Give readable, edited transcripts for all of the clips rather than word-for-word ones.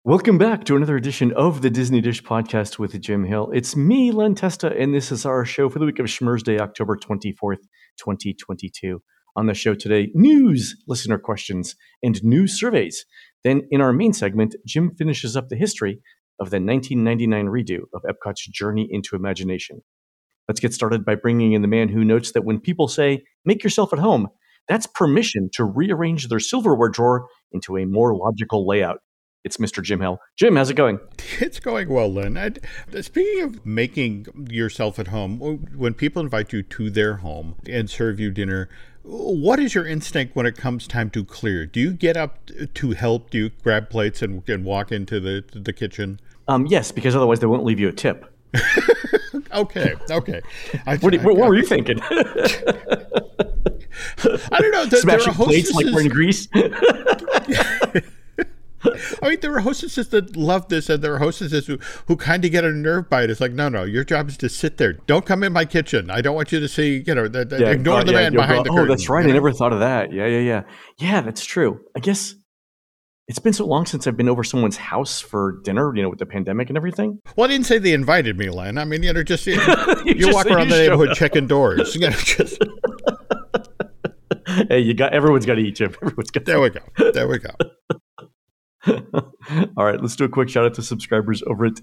Welcome back to another edition of the Disney Dish Podcast with Jim Hill. It's me, Len Testa, and this is our show for the week of Schmurz Day, October 24th, 2022. On the show today, news, listener questions, and news surveys. Then in our main segment, Jim finishes up the history of the 1999 redo of Epcot's Journey into Imagination. Let's get started by bringing in the man who notes that when people say, make yourself at home, that's permission to rearrange their silverware drawer into a more logical layout. It's Mr. Jim Hill. Jim, how's it going? It's going well, Len. Speaking of making yourself at home, when people invite you to their home and serve you dinner, what is your instinct when it comes time to clear? Do you get up to help? Do you grab plates and walk into the kitchen? Yes, because otherwise they won't leave you a tip. Okay. What were you thinking? I don't know. Smashing plates like we're in Greece? I mean, there are hostesses that love this, and there are hostesses who kind of get a nerve by it. It's like, no, your job is to sit there. Don't come in my kitchen. I don't want you to see, ignore the man behind the curtain. Oh, that's right. I never thought of that. Yeah. Yeah, that's true. I guess it's been so long since I've been over someone's house for dinner, with the pandemic and everything. Well, I didn't say they invited me, Len. I mean, just you walk around the neighborhood checking doors. Hey, everyone's got to eat, Jim. There we go. All right, let's do a quick shout out to subscribers over at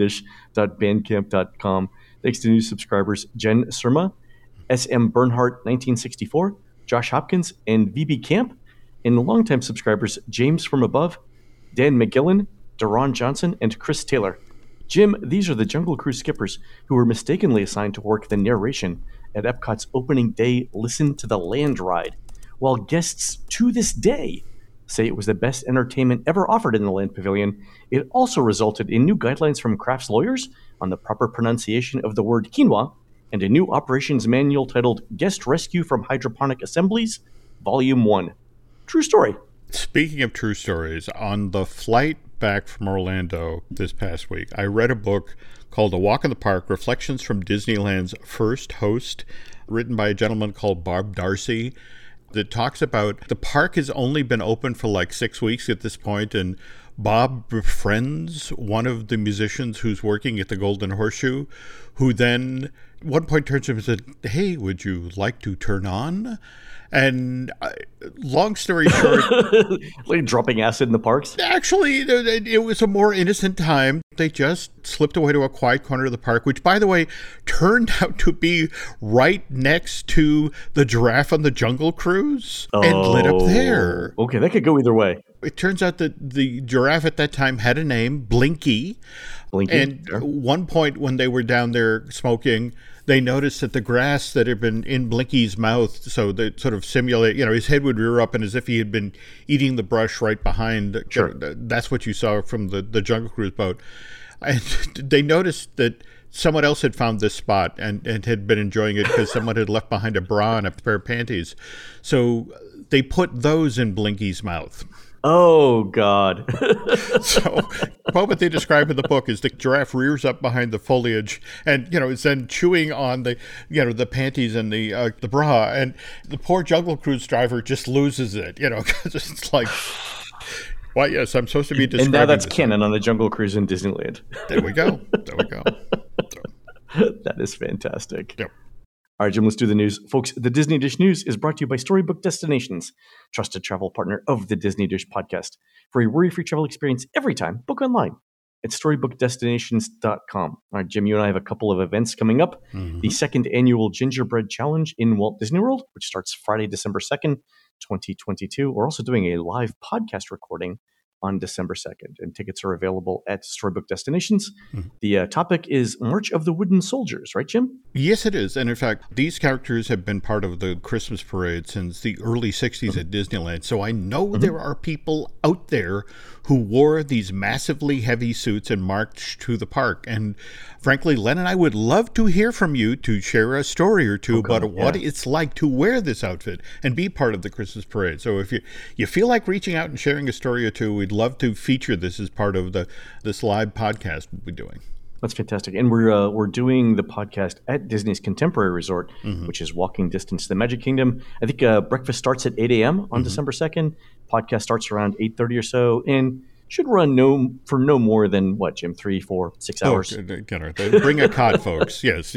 disneydish.bandcamp.com. Thanks to new subscribers Jen Surma, SM Bernhardt 1964, Josh Hopkins, and VB Camp, and longtime subscribers James from Above, Dan McGillen, Deron Johnson, and Chris Taylor. Jim, these are the Jungle Cruise skippers who were mistakenly assigned to work the narration at Epcot's opening day Listen to the Land ride, while guests to this day say it was the best entertainment ever offered in the Land Pavilion. It also resulted in new guidelines from Kraft's lawyers on the proper pronunciation of the word quinoa and a new operations manual titled Guest Rescue from Hydroponic Assemblies, Volume 1. True story. Speaking of true stories, on the flight back from Orlando this past week, I read a book called A Walk in the Park, Reflections from Disneyland's First Host, written by a gentleman called Bob Darcy, that talks about the park has only been open for like 6 weeks at this point, and Bob befriends one of the musicians who's working at the Golden Horseshoe, who then at one point turns to him and said, hey, would you like to turn on? And long story short... like dropping acid in the parks? Actually, it was a more innocent time. They just slipped away to a quiet corner of the park, which, by the way, turned out to be right next to the Giraffe on the Jungle Cruise and lit up there. Okay, that could go either way. It turns out that the giraffe at that time had a name, Blinky. And at one point when they were down there smoking, they noticed that the grass that had been in Blinky's mouth, so they sort of simulate, his head would rear up and as if he had been eating the brush right behind. Sure. That's what you saw from the Jungle Cruise boat. And they noticed that someone else had found this spot and had been enjoying it because someone had left behind a bra and a pair of panties. So they put those in Blinky's mouth. Oh, God. So what they describe in the book is the giraffe rears up behind the foliage and, is then chewing on the panties and the bra. And the poor Jungle Cruise driver just loses it, because it's like, well, yes, I'm supposed to be describing. And now that's canon on the Jungle Cruise in Disneyland. There we go. That is fantastic. Yep. All right, Jim, let's do the news. Folks, the Disney Dish News is brought to you by Storybook Destinations, trusted travel partner of the Disney Dish podcast. For a worry-free travel experience every time, book online at StorybookDestinations.com. All right, Jim, you and I have a couple of events coming up. Mm-hmm. The second annual Gingerbread Challenge in Walt Disney World, which starts Friday, December 2nd, 2022. We're also doing a live podcast recording on December 2nd, and tickets are available at Storybook Destinations. Mm-hmm. The topic is March of the Wooden Soldiers, right, Jim? Yes, it is. And in fact, these characters have been part of the Christmas parade since the early 60s at Disneyland. So I know there are people out there who wore these massively heavy suits and marched to the park. And frankly, Len and I would love to hear from you to share a story or two about what it's like to wear this outfit and be part of the Christmas parade. So if you feel like reaching out and sharing a story or two, we'd love to feature this as part of this live podcast we'll be doing. That's fantastic. And we're doing the podcast at Disney's Contemporary Resort, which is walking distance to the Magic Kingdom. I think breakfast starts at 8 a.m. on December 2nd. Podcast starts around 8:30 or so. And should run for no more than what, Jim? 3, 4, 6 hours. Bring a cod, folks. Yes.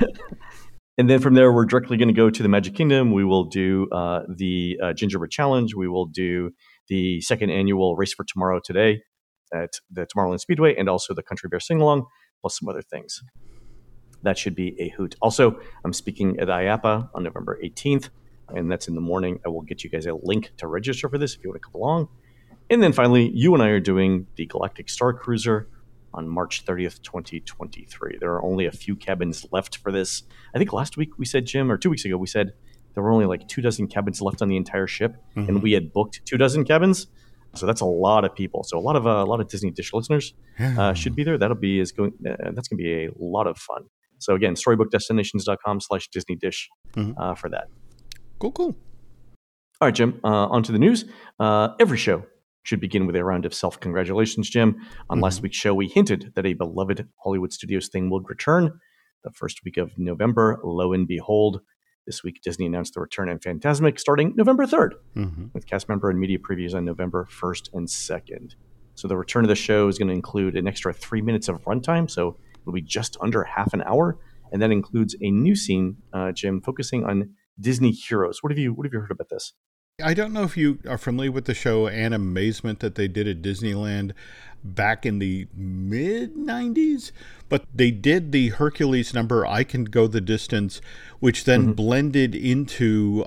And then from there, we're directly going to go to the Magic Kingdom. We will do the Gingerbread Challenge. We will do the second annual Race for Tomorrow today at the Tomorrowland Speedway, and also the Country Bear Sing-Along, plus some other things. That should be a hoot. Also, I'm speaking at IAAPA on November 18th, and that's in the morning. I will get you guys a link to register for this if you want to come along. And then finally, you and I are doing the Galactic Star Cruiser on March 30th, 2023. There are only a few cabins left for this. I think last week we said, Jim, or 2 weeks ago, we said there were only like 24 cabins left on the entire ship, and we had booked 24 cabins. So that's a lot of people. So a lot of Disney Dish listeners should be there. That's going to be a lot of fun. So again, storybookdestinations.com/Disney Dish for that. Cool. All right, Jim, on to the news. Every show should begin with a round of self-congratulations, Jim. On last week's show, we hinted that a beloved Hollywood Studios thing would return the first week of November. Lo and behold, this week Disney announced the return of Fantasmic starting November 3rd, with cast member and media previews on November 1st and 2nd. So the return of the show is going to include an extra 3 minutes of runtime, so it'll be just under half an hour, and that includes a new scene, Jim, focusing on Disney heroes. What have you heard about this? I don't know if you are familiar with the show Animazement that they did at Disneyland back in the mid-90s, but they did the Hercules number, I Can Go the Distance, which then blended into,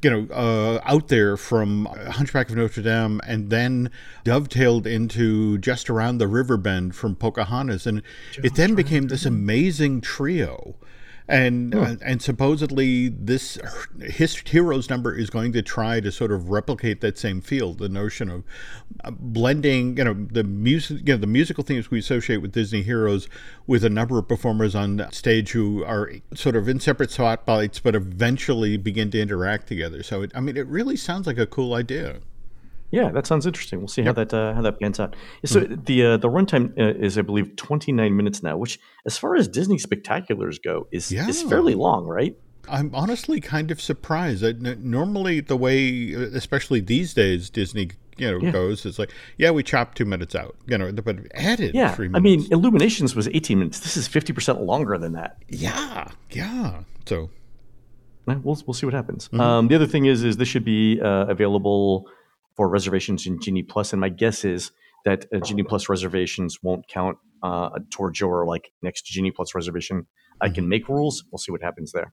Out There from Hunchback of Notre Dame, and then dovetailed into Just Around the River Bend from Pocahontas. And it then became this amazing trio. And supposedly this Heroes number is going to try to sort of replicate that same feel, the notion of blending, the music, the musical themes we associate with Disney Heroes with a number of performers on stage who are sort of in separate spotlights, but eventually begin to interact together. So, it really sounds like a cool idea. Yeah, that sounds interesting. We'll see how that pans out. So the runtime is, I believe, 29 minutes now, which, as far as Disney spectaculars go, is fairly long, right? I'm honestly kind of surprised. Normally, the way, especially these days, Disney goes, is like, we chopped 2 minutes out, but added 3 minutes. I mean, Illuminations was 18 minutes. This is 50% longer than that. Yeah. So we'll see what happens. The other thing is this should be available for reservations in Genie Plus, and my guess is that Genie Plus reservations won't count towards your next Genie Plus reservation. I can make rules. We'll see what happens there.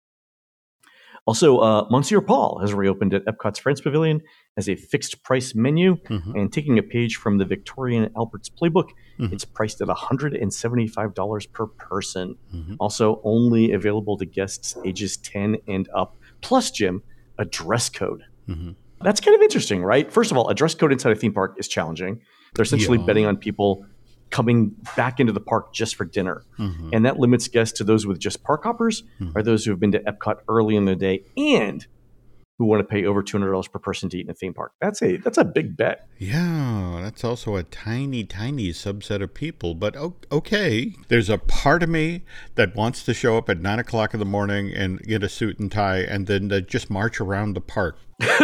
Also, Monsieur Paul has reopened at Epcot's France Pavilion as a fixed price menu, and taking a page from the Victorian Albert's playbook, it's priced at $175 per person. Also, only available to guests ages 10 and up. Plus, Jim, a dress code. That's kind of interesting, right? First of all, a dress code inside a theme park is challenging. They're essentially betting on people coming back into the park just for dinner. And that limits guests to those with just park hoppers, or those who have been to Epcot early in the day and who want to pay over $200 per person to eat in a theme park. That's a big bet. Yeah, that's also a tiny, tiny subset of people. But okay, there's a part of me that wants to show up at 9 o'clock in the morning and get a suit and tie and then just march around the park.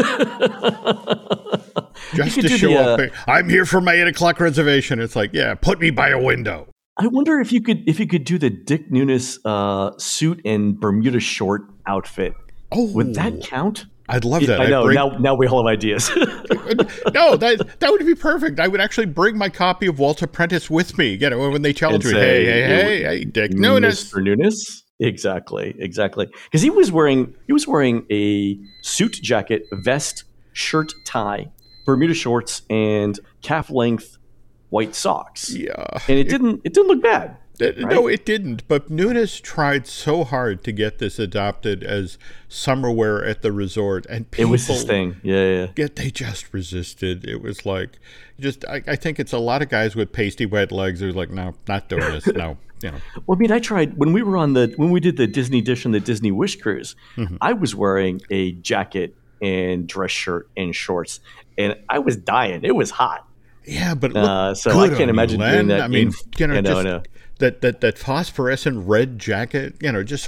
Just to show up. I'm here for my 8 o'clock reservation. It's like, put me by a window. I wonder if you could do the Dick Nunes suit and Bermuda short outfit. Oh, would that count? I'd love that. I know. Now we all have ideas. No, that would be perfect. I would actually bring my copy of Walter Prentice with me. When they challenge me, hey, Dick Nunes, Mr. Nunes. Exactly. Because he was wearing a suit jacket, vest, shirt, tie, Bermuda shorts, and calf length white socks. Yeah, and it didn't look bad. Right? No, it didn't. But Nunes tried so hard to get this adopted as summer wear at the resort, and people, it was his thing. Yeah. Yet they just resisted. It was like, I think it's a lot of guys with pasty wet legs who's like, no, not doing this. No. Well, I mean, I tried when we did the Disney Dish and the Disney Wish cruise. I was wearing a jacket and dress shirt and shorts, and I was dying. It was hot. Yeah, but so I can't imagine doing that. I mean, I know. That phosphorescent red jacket, just.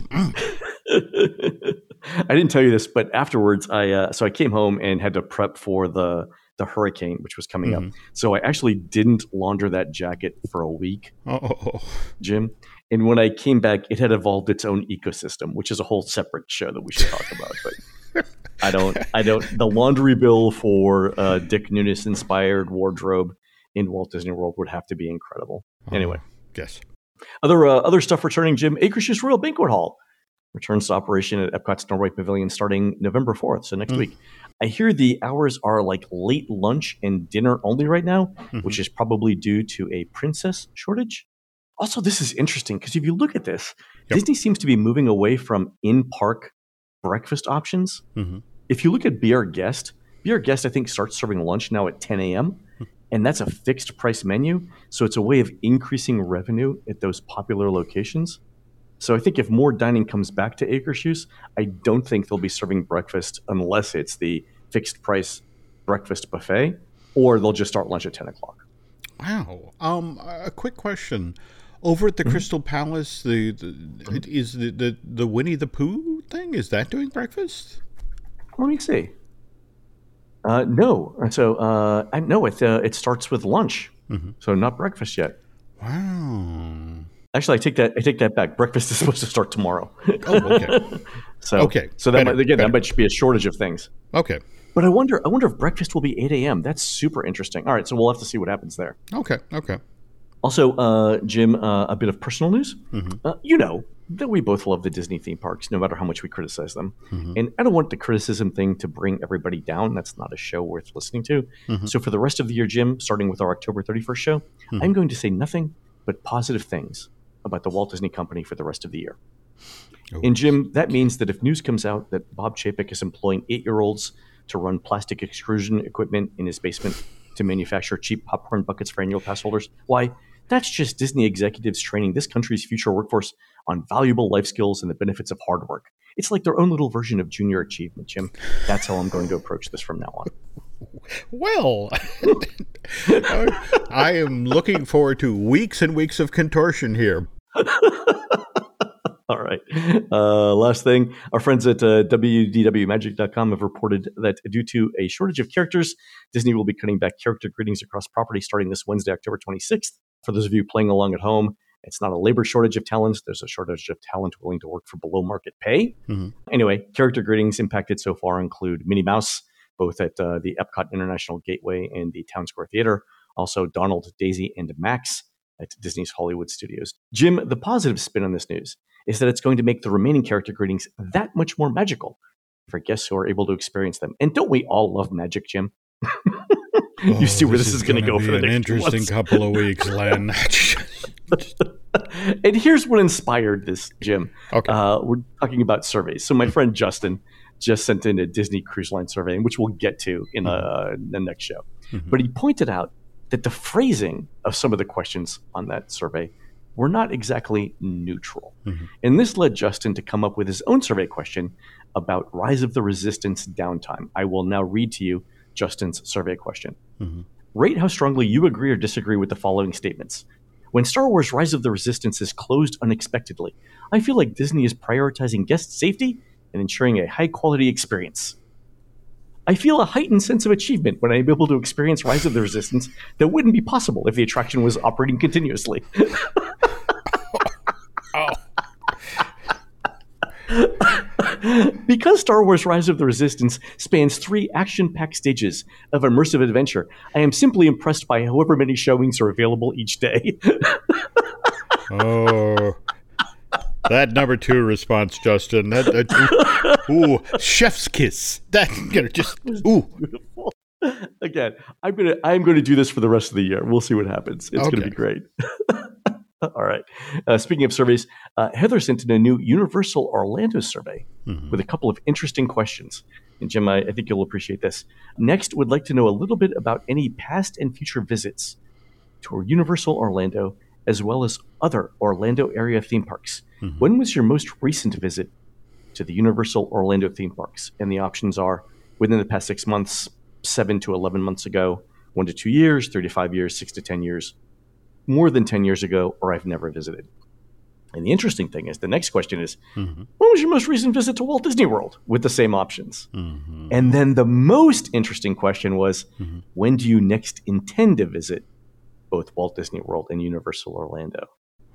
I didn't tell you this, but afterwards, I came home and had to prep for the the hurricane, which was coming up. So I actually didn't launder that jacket for a week, Jim. And when I came back, it had evolved its own ecosystem, which is a whole separate show that we should talk about. But I don't. The laundry bill for Dick Nunes inspired wardrobe in Walt Disney World would have to be incredible. Anyway, yes. Other stuff returning, Jim. Akershus Royal Banquet Hall returns to operation at Epcot's Norway Pavilion starting November 4th, so next week. I hear the hours are like late lunch and dinner only right now, which is probably due to a princess shortage. Also, this is interesting because if you look at this, Disney seems to be moving away from in-park breakfast options. If you look at Be Our Guest, I think starts serving lunch now at 10 a.m., and that's a fixed price menu. So it's a way of increasing revenue at those popular locations. So I think if more dining comes back to Akershus, I don't think they'll be serving breakfast unless it's the fixed price breakfast buffet, or they'll just start lunch at 10 o'clock. Wow. A quick question. Over at the Crystal Palace, is the Winnie the Pooh thing, is that doing breakfast? Let me see. No. So I know it starts with lunch, so not breakfast yet. Wow. Actually, I take that back. Breakfast is supposed to start tomorrow. Oh, okay. So that might be a shortage of things. Okay. But I wonder if breakfast will be 8 a.m. That's super interesting. All right, so we'll have to see what happens there. Okay. Also, Jim, a bit of personal news. You know that we both love the Disney theme parks, no matter how much we criticize them. And I don't want the criticism thing to bring everybody down. That's not a show worth listening to. So for the rest of the year, Jim, starting with our October 31st show, I'm going to say nothing but positive things about the Walt Disney Company for the rest of the year. And Jim, that means that if news comes out that Bob Chapek is employing 8-year-olds to run plastic extrusion equipment in his basement to manufacture cheap popcorn buckets for annual pass holders, why, that's just Disney executives training this country's future workforce on valuable life skills and the benefits of hard work. It's like their own little version of junior achievement, Jim. That's how I'm going to approach this from now on. Well, I am looking forward to weeks and weeks of contortion here. All right. Last thing, our friends at WDWMagic.com have reported that due to a shortage of characters, Disney will be cutting back character greetings across property starting this Wednesday, October 26th. For those of you playing along at home, it's not a labor shortage of talent. There's a shortage of talent willing to work for below market pay. Anyway, character greetings impacted so far include Minnie Mouse, both at the Epcot International Gateway and the Town Square Theater. Also, Donald, Daisy, and Max at Disney's Hollywood Studios. Jim, the positive spin on this news is that it's going to make the remaining character greetings that much more magical for guests who are able to experience them. And don't we all love magic, Jim? You see where this is going to go for the next interesting couple of weeks, Len. And here's what inspired this, Jim. Okay. We're talking about surveys. So my friend Justin just sent in a Disney Cruise Line survey, which we'll get to in the next show. But he pointed out that the phrasing of some of the questions on that survey were not exactly neutral. And this led Justin to come up with his own survey question about Rise of the Resistance downtime. I will now read to you Justin's survey question. Rate how strongly you agree or disagree with the following statements. When Star Wars Rise of the Resistance is closed unexpectedly, I feel like Disney is prioritizing guest safety and ensuring a high-quality experience. I feel a heightened sense of achievement when I'm able to experience Rise of the Resistance that wouldn't be possible if the attraction was operating continuously. Because Star Wars Rise of the Resistance spans 3 action-packed stages of immersive adventure, I am simply impressed by however many showings are available each day. That number 2 response, Justin. Ooh, chef's kiss. That just ooh. Again, I'm going to do this for the rest of the year. We'll see what happens. It's going to be great. All right. Speaking of surveys, Heather sent in a new Universal Orlando survey with a couple of interesting questions. And Jim, I think you'll appreciate this. Next, would like to know a little bit about any past and future visits to Universal Orlando, as well as other Orlando area theme parks. When was your most recent visit to the Universal Orlando theme parks? And the options are within the past 6 months, 7 to 11 months ago, 1 to 2 years, 3 to 5 years, 6 to 10 years, more than 10 years ago, or I've never visited. And the interesting thing is the next question is, when was your most recent visit to Walt Disney World? With the same options. And then the most interesting question was, when do you next intend to visit both Walt Disney World and Universal Orlando?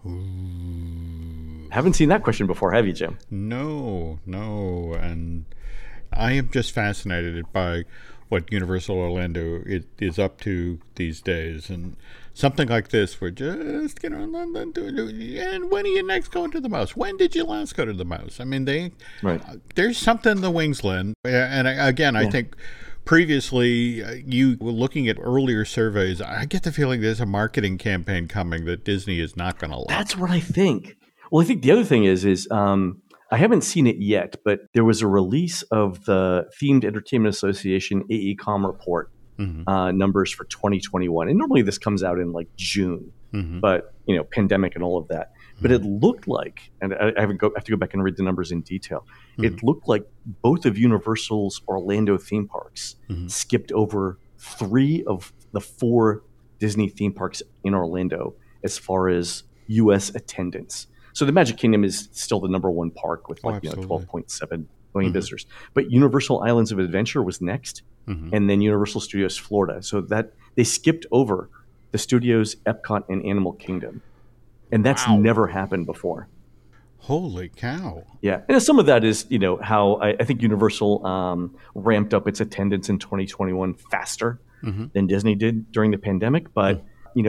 Haven't seen that question before, have you, Jim? No. And I am just fascinated by what Universal Orlando is up to these days. And something like this, we're just, and when are you next going to the mouse? When did you last go to the mouse? I mean, there's something in the wings, Lynn. And I think previously, you were looking at earlier surveys. I get the feeling there's a marketing campaign coming that Disney is not going to like. That's what I think. Well, I think the other thing is I haven't seen it yet, but there was a release of the Themed Entertainment Association AECOM report numbers for 2021. And normally this comes out in like June, but pandemic and all of that. But it looked like, and I have to go back and read the numbers in detail. It looked like both of Universal's Orlando theme parks skipped over 3 of the 4 Disney theme parks in Orlando as far as U.S. attendance. So the Magic Kingdom is still the number 1 park with 12.7 million visitors. But Universal Islands of Adventure was next, and then Universal Studios Florida. So that they skipped over the studios, Epcot, and Animal Kingdom. And that's never happened before. Holy cow. Yeah. And some of that is, how I think Universal ramped up its attendance in 2021 faster than Disney did during the pandemic. But,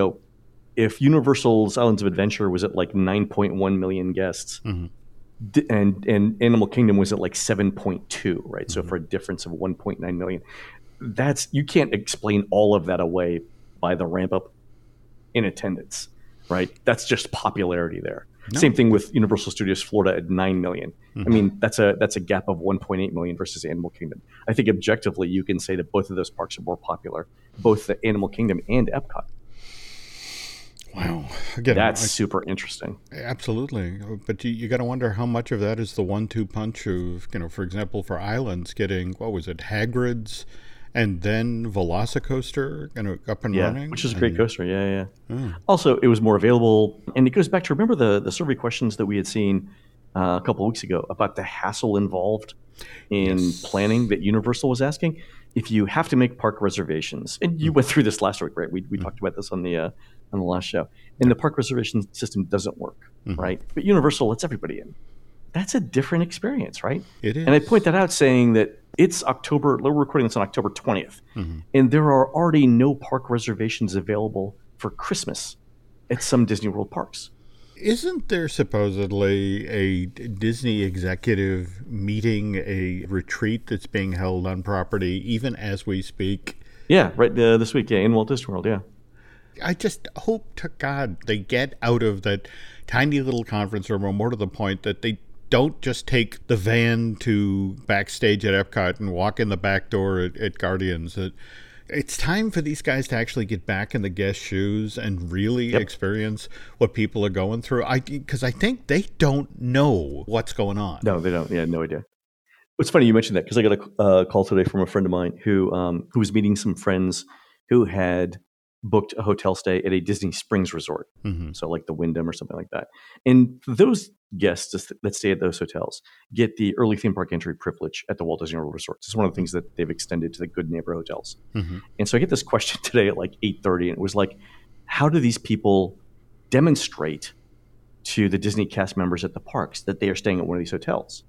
if Universal's Islands of Adventure was at like 9.1 million guests, and Animal Kingdom was at like 7.2, right? So for a difference of 1.9 million, you can't explain all of that away by the ramp up in attendance, right? That's just popularity there. No. Same thing with Universal Studios Florida at 9 million. I mean, that's a gap of 1.8 million versus Animal Kingdom. I think objectively you can say that both of those parks are more popular, both the Animal Kingdom and Epcot. Wow. Again, that's super interesting. Absolutely. But you got to wonder how much of that is the 1-2 punch of, for example, for Islands getting, Hagrid's and then Velocicoaster up and running? Which is a great coaster. Yeah. Also, it was more available. And it goes back to, remember the survey questions that we had seen a couple of weeks ago about the hassle involved in planning that Universal was asking? If you have to make park reservations, and you went through this last week, right? We talked about this on the last show, and the park reservation system doesn't work, right? But Universal lets everybody in. That's a different experience, right? It is. And I point that out saying that it's October, we're recording this on October 20th, and there are already no park reservations available for Christmas at some Disney World parks. Isn't there supposedly a Disney executive meeting, a retreat that's being held on property even as we speak? Yeah, right this week, in Walt Disney World, yeah. I just hope to God they get out of that tiny little conference room, or more to the point, that they don't just take the van to backstage at Epcot and walk in the back door at Guardians. It's time for these guys to actually get back in the guest shoes and really experience what people are going through. Because I think they don't know what's going on. No, they don't. Yeah, no idea. It's funny you mentioned that, because I got a call today from a friend of mine who was meeting some friends who had booked a hotel stay at a Disney Springs resort. So like the Wyndham or something like that. And those guests that stay at those hotels get the early theme park entry privilege at the Walt Disney World resorts. It's one of the things that they've extended to the Good Neighbor hotels. And so I get this question today at like 8:30, and it was like, how do these people demonstrate to the Disney cast members at the parks that they are staying at one of these hotels?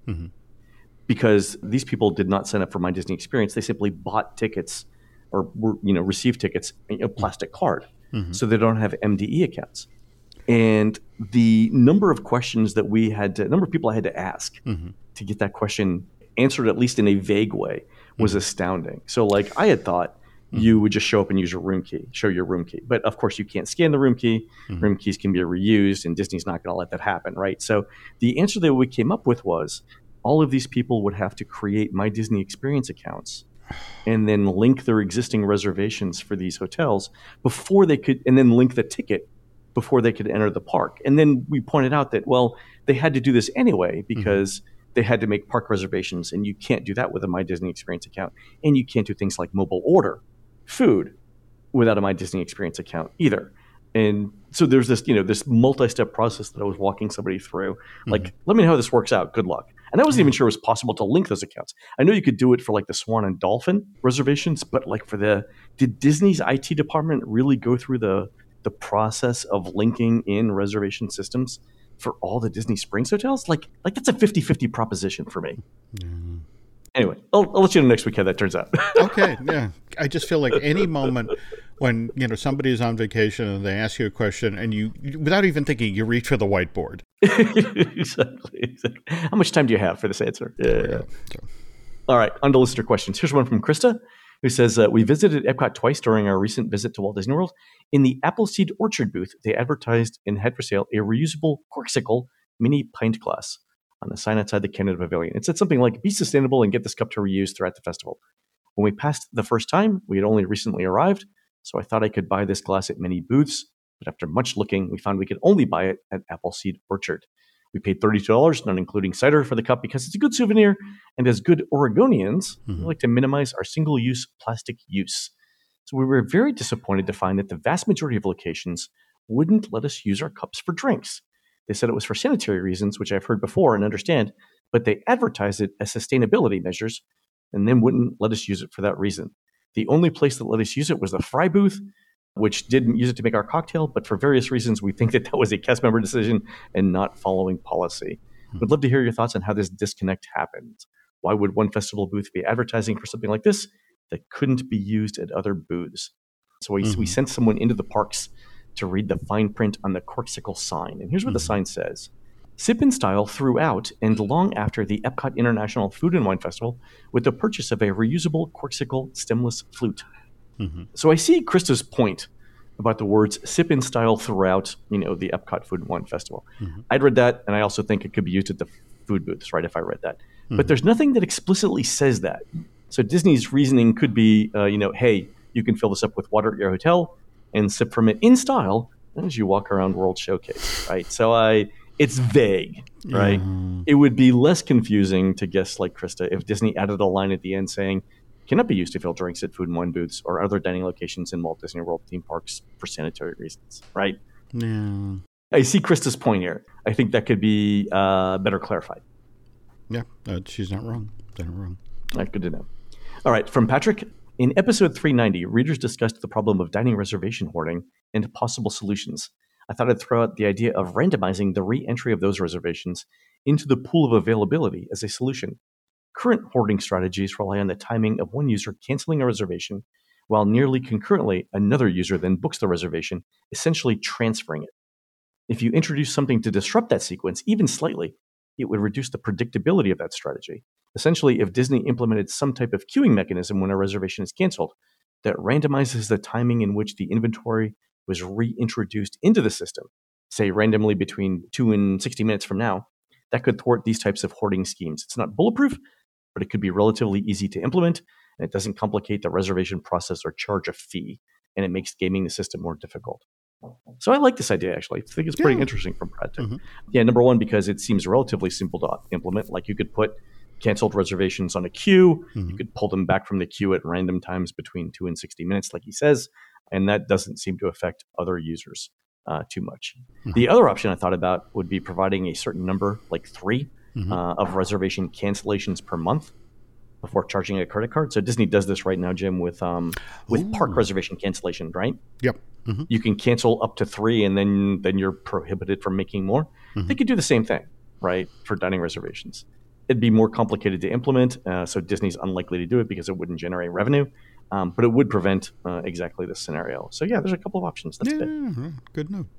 Because these people did not sign up for My Disney Experience. They simply bought tickets or received tickets in a plastic card. So they don't have MDE accounts. And the number of questions that number of people I had to ask to get that question answered, at least in a vague way, was astounding. So like I had thought you would just show up and use your room key, show your room key. But of course you can't scan the room key. Room keys can be reused, and Disney's not going to let that happen, right? So the answer that we came up with was all of these people would have to create My Disney Experience accounts and then link their existing reservations for these hotels before they could, and then link the ticket before they could enter the park. And then we pointed out that, well, they had to do this anyway because they had to make park reservations, and you can't do that with a My Disney Experience account. And you can't do things like mobile order food without a My Disney Experience account either. And so there's this, this multi-step process that I was walking somebody through. Like, let me know how this works out. Good luck. And I wasn't even sure it was possible to link those accounts. I know you could do it for like the Swan and Dolphin reservations, but like did Disney's IT department really go through the process of linking in reservation systems for all the Disney Springs hotels? Like that's a 50-50 proposition for me. Anyway, I'll let you know next week how that turns out. Okay, yeah. I just feel like any moment when, somebody is on vacation and they ask you a question and you without even thinking, you reach for the whiteboard. Exactly. How much time do you have for this answer? Yeah. So. All right, on to listener questions. Here's one from Krista, who says, we visited Epcot twice during our recent visit to Walt Disney World. In the Appleseed Orchard booth, they advertised and had for sale a reusable Corkcicle mini pint glass on the sign outside the Canada Pavilion. It said something like, be sustainable and get this cup to reuse throughout the festival. When we passed the first time, we had only recently arrived, so I thought I could buy this glass at many booths, but after much looking, we found we could only buy it at Appleseed Orchard. We paid $32, not including cider, for the cup because it's a good souvenir, and as good Oregonians, we like to minimize our single-use plastic use. So we were very disappointed to find that the vast majority of locations wouldn't let us use our cups for drinks. They said it was for sanitary reasons, which I've heard before and understand, but they advertised it as sustainability measures and then wouldn't let us use it for that reason. The only place that let us use it was the Fry booth, which didn't use it to make our cocktail, but for various reasons, we think that was a cast member decision and not following policy. We'd love to hear your thoughts on how this disconnect happened. Why would one festival booth be advertising for something like this that couldn't be used at other booths? So we sent someone into the parks to read the fine print on the Corkcicle sign. And here's what the sign says. Sip in style throughout and long after the Epcot International Food and Wine Festival with the purchase of a reusable Corkcicle stemless flute. So I see Krista's point about the words sip in style throughout, the Epcot Food and Wine Festival. I'd read that, and I also think it could be used at the food booths, right, if I read that. But there's nothing that explicitly says that. So Disney's reasoning could be, hey, you can fill this up with water at your hotel and sip from it in style as you walk around World Showcase, right? So it's vague, right? It would be less confusing to guests like Krista if Disney added a line at the end saying, cannot be used to fill drinks at food and wine booths or other dining locations in Walt Disney World theme parks for sanitary reasons, right? Yeah. I see Krista's point here. I think that could be better clarified. Yeah, she's not wrong. They're not wrong. All right, good to know. All right, from Patrick. In episode 390, readers discussed the problem of dining reservation hoarding and possible solutions. I thought I'd throw out the idea of randomizing the re-entry of those reservations into the pool of availability as a solution. Current hoarding strategies rely on the timing of one user canceling a reservation, while nearly concurrently another user then books the reservation, essentially transferring it. If you introduce something to disrupt that sequence, even slightly, it would reduce the predictability of that strategy. Essentially, if Disney implemented some type of queuing mechanism when a reservation is canceled that randomizes the timing in which the inventory was reintroduced into the system, say randomly between 2 and 60 minutes from now, that could thwart these types of hoarding schemes. It's not bulletproof, but it could be relatively easy to implement, and it doesn't complicate the reservation process or charge a fee, and it makes gaming the system more difficult. So I like this idea, actually. I think it's pretty interesting from Brad, too. Yeah, number one, because it seems relatively simple to implement. Like you could put canceled reservations on a queue. You could pull them back from the queue at random times between 2 and 60 minutes, like he says, and that doesn't seem to affect other users too much. The other option I thought about would be providing a certain number, like 3, of reservation cancellations per month before charging a credit card. So Disney does this right now, Jim, with park reservation cancellation, right? Yep. You can cancel up to 3, and then you're prohibited from making more. They could do the same thing, right, for dining reservations. It'd be more complicated to implement, so Disney's unlikely to do it because it wouldn't generate revenue, but it would prevent exactly this scenario. So yeah, there's a couple of options. That's good note.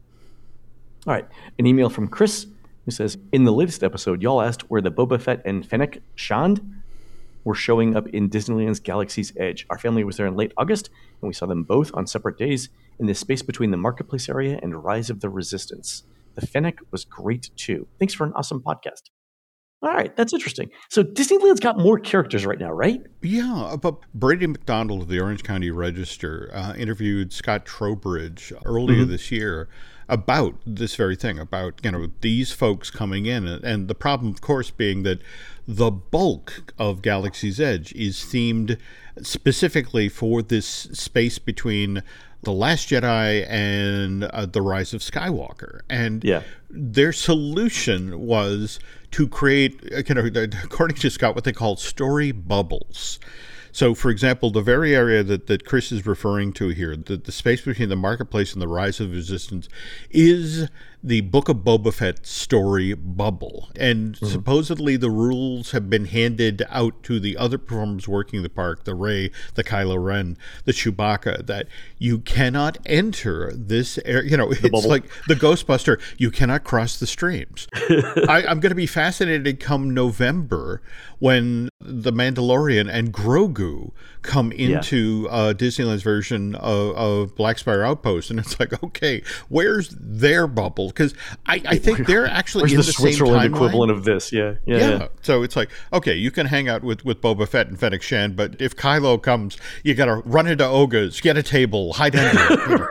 All right, an email from Chris who says, in the latest episode, y'all asked where the Boba Fett and Fennec Shand were showing up in Disneyland's Galaxy's Edge. Our family was there in late August, and we saw them both on separate days in the space between the Marketplace area and Rise of the Resistance. The Fennec was great too. Thanks for an awesome podcast. All right, that's interesting. So Disneyland's got more characters right now, right? Yeah, but Brady McDonald of the Orange County Register interviewed Scott Trowbridge earlier this year about this very thing, about these folks coming in, and the problem, of course, being that the bulk of Galaxy's Edge is themed specifically for this space between The Last Jedi and The Rise of Skywalker. And their solution was to create, according to Scott, what they call story bubbles. So, for example, the very area that Chris is referring to here, the space between the Marketplace and the Rise of Resistance, is the Book of Boba Fett story bubble. And supposedly the rules have been handed out to the other performers working the park, the Rey, the Kylo Ren, the Chewbacca, that you cannot enter this area. It's like the Ghostbuster, you cannot cross the streams. I'm going to be fascinated come November when The Mandalorian and Grogu come into Disneyland's version of Black Spire Outpost. And it's like, okay, where's their bubble? Because I think they're actually in the Switzerland same timeline. Equivalent of this. Yeah. So it's like, okay, you can hang out with Boba Fett and Fennec Shan, but if Kylo comes, you got to run into Oga's, get a table, hide under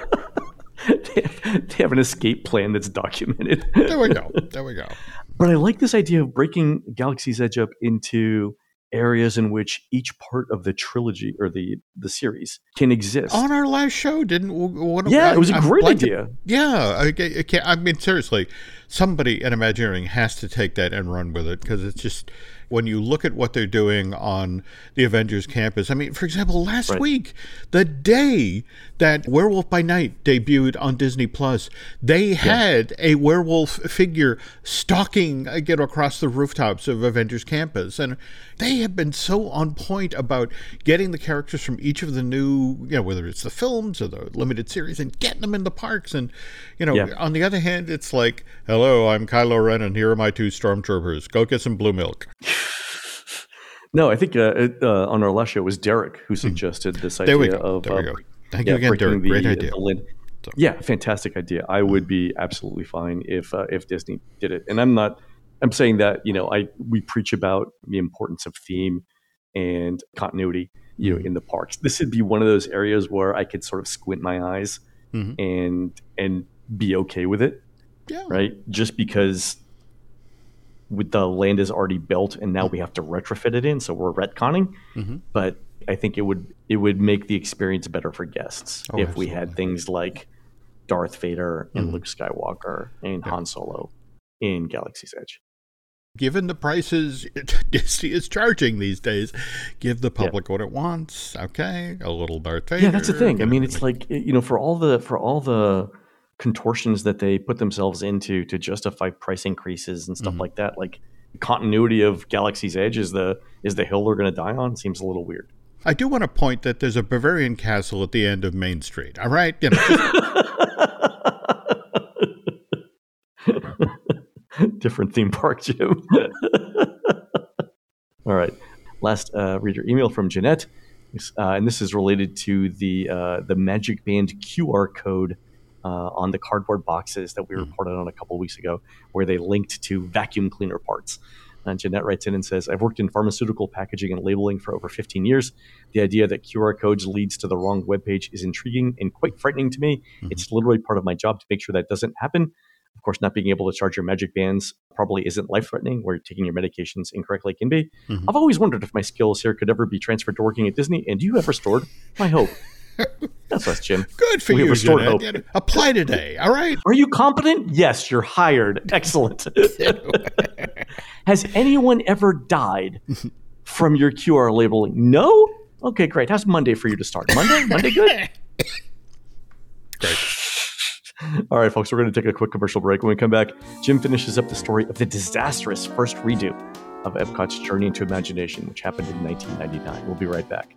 it. They have an escape plan that's documented. There we go. But I like this idea of breaking Galaxy's Edge up into areas in which each part of the trilogy or the series can exist. On our last show, it was a great idea. I mean, seriously, somebody in Imagineering has to take that and run with it, because it's just, when you look at what they're doing on the Avengers campus. I mean, for example, last week, the day that Werewolf by Night debuted on Disney Plus, they had a werewolf figure stalking across the rooftops of Avengers campus. And they have been so on point about getting the characters from each of the new, whether it's the films or the limited series, and getting them in the parks. And, on the other hand, it's like, hello, I'm Kylo Ren, and here are my 2 stormtroopers. Go get some blue milk. No, I think on our last show, it was Derek who suggested this idea of... There we go. Thank you again, Derek. Great idea. Fantastic idea. I would be absolutely fine if Disney did it. And I'm saying that, we preach about the importance of theme and continuity, in the parks. This would be one of those areas where I could sort of squint my eyes and be okay with it. Yeah. Right? Just because with the land is already built and now we have to retrofit it in, so we're retconning. But I think it would make the experience better for guests if we had things like Darth Vader and Luke Skywalker and Han Solo in Galaxy's Edge. Given the prices Disney is charging these days, give the public what it wants. Okay, a little Darth Vader. Yeah, that's the thing. I mean, it's like, for all the contortions that they put themselves into to justify price increases and stuff like that, like continuity of Galaxy's Edge is the hill they're going to die on. Seems a little weird. I do want to point that there's a Bavarian castle at the end of Main Street. All right, different theme park, Jim. All right, last reader email from Jeanette, and this is related to the Magic Band QR code on the cardboard boxes that we reported on a couple of weeks ago, where they linked to vacuum cleaner parts. And Jeanette writes in and says, I've worked in pharmaceutical packaging and labeling for over 15 years. The idea that QR codes leads to the wrong webpage is intriguing and quite frightening to me. It's literally part of my job to make sure that doesn't happen. Of course, not being able to charge your Magic Bands probably isn't life-threatening, where taking your medications incorrectly can be. I've always wondered if my skills here could ever be transferred to working at Disney, and you have restored my hope. That's us, Jim. Good for you, Jeanette. Apply today, all right? Are you competent? Yes, you're hired. Excellent. Has anyone ever died from your QR labeling? No? Okay, great. How's Monday for you to start? Monday good? Great. All right, folks, we're going to take a quick commercial break. When we come back, Jim finishes up the story of the disastrous first redo of Epcot's Journey into Imagination, which happened in 1999. We'll be right back.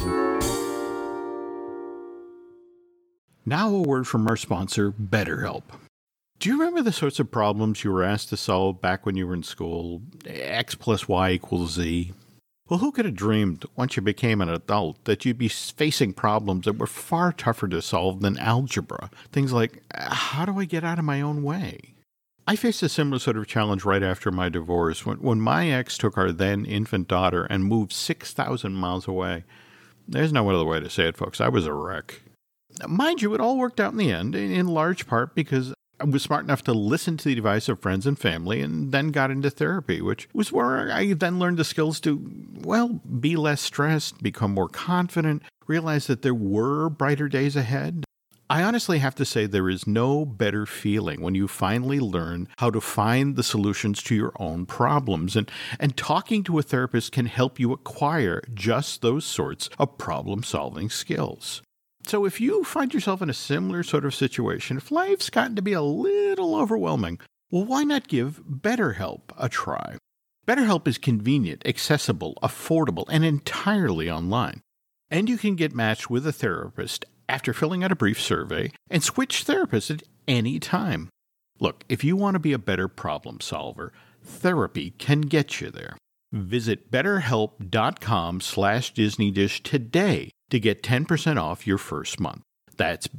Now a word from our sponsor, BetterHelp. Do you remember the sorts of problems you were asked to solve back when you were in school? X plus Y equals Z. Well, who could have dreamed, once you became an adult, that you'd be facing problems that were far tougher to solve than algebra? Things like, how do I get out of my own way? I faced a similar sort of challenge right after my divorce, when my ex took our then infant daughter and moved 6,000 miles away. There's no other way to say it, folks. I was a wreck. Mind you, it all worked out in the end, in large part because I was smart enough to listen to the advice of friends and family and then got into therapy, which was where I then learned the skills to, be less stressed, become more confident, realize that there were brighter days ahead. I honestly have to say there is no better feeling when you finally learn how to find the solutions to your own problems. And talking to a therapist can help you acquire just those sorts of problem-solving skills. So if you find yourself in a similar sort of situation, if life's gotten to be a little overwhelming, why not give BetterHelp a try? BetterHelp is convenient, accessible, affordable, and entirely online. And you can get matched with a therapist after filling out a brief survey and switch therapists at any time. Look, if you want to be a better problem solver, therapy can get you there. Visit betterhelp.com/DisneyDish today to get 10% off your first month. That's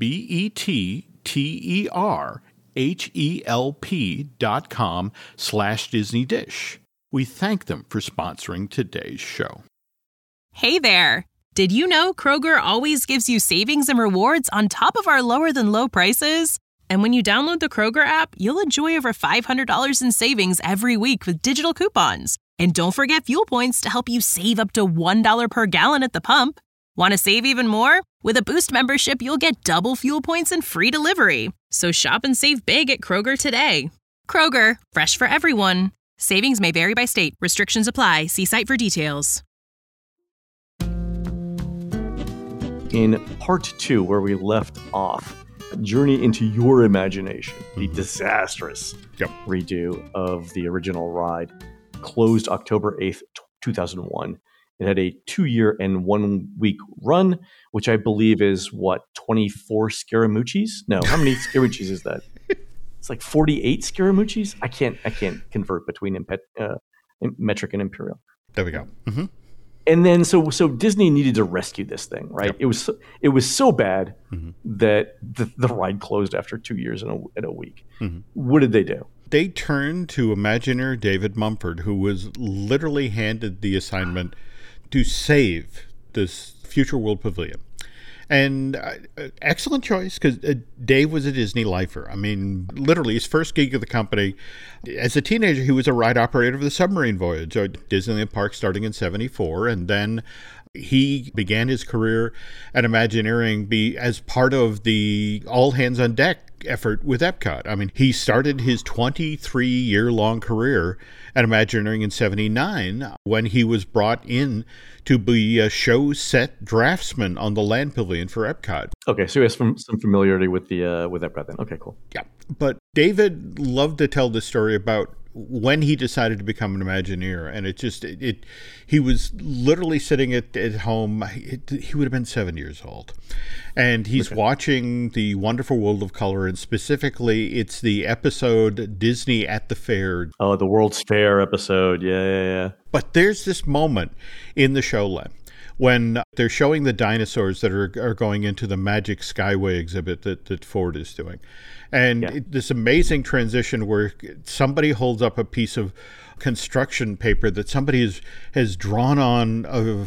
BetterHelp.com/DisneyDish. We thank them for sponsoring today's show. Hey there! Did you know Kroger always gives you savings and rewards on top of our lower-than-low prices? And when you download the Kroger app, you'll enjoy over $500 in savings every week with digital coupons. And don't forget fuel points to help you save up to $1 per gallon at the pump. Want to save even more? With a Boost membership, you'll get double fuel points and free delivery. So shop and save big at Kroger today. Kroger, fresh for everyone. Savings may vary by state. Restrictions apply. See site for details. In part 2, where we left off, journey into your imagination, the disastrous redo of the original ride closed October 8th, 2001. It had a 2-year and 1-week run, which I believe is, 24 Scaramucci's? No, how many Scaramucci's is that? It's like 48 Scaramucci's? I can't convert between metric and imperial. There we go. Mm-hmm. And then so Disney needed to rescue this thing, right? Yep. It was so bad that the ride closed after 2 years and a week. Mm-hmm. What did they do? They turned to Imagineer David Mumford, who was literally handed the assignment to save this Future World Pavilion. And excellent choice, because Dave was a Disney lifer. I mean, literally, his first gig of the company, as a teenager, he was a ride operator of the submarine voyage at Disneyland Park starting in 1974. And then he began his career at Imagineering as part of the all hands on deck effort with Epcot. I mean, he started his 23-year-long career at Imagineering in 1979 when he was brought in to be a show set draftsman on the land pavilion for Epcot. Okay, so he has some familiarity with Epcot then. Okay, cool. Yeah, but David loved to tell this story about when he decided to become an Imagineer, and he was literally sitting at home. He would have been 7 years old, and he's watching The Wonderful World of Color, and specifically, it's the episode Disney at the Fair. Oh, the World's Fair episode. Yeah. But there's this moment in the showland when they're showing the dinosaurs that are going into the Magic Skyway exhibit that Ford is doing. And this amazing transition where somebody holds up a piece of construction paper that somebody has drawn on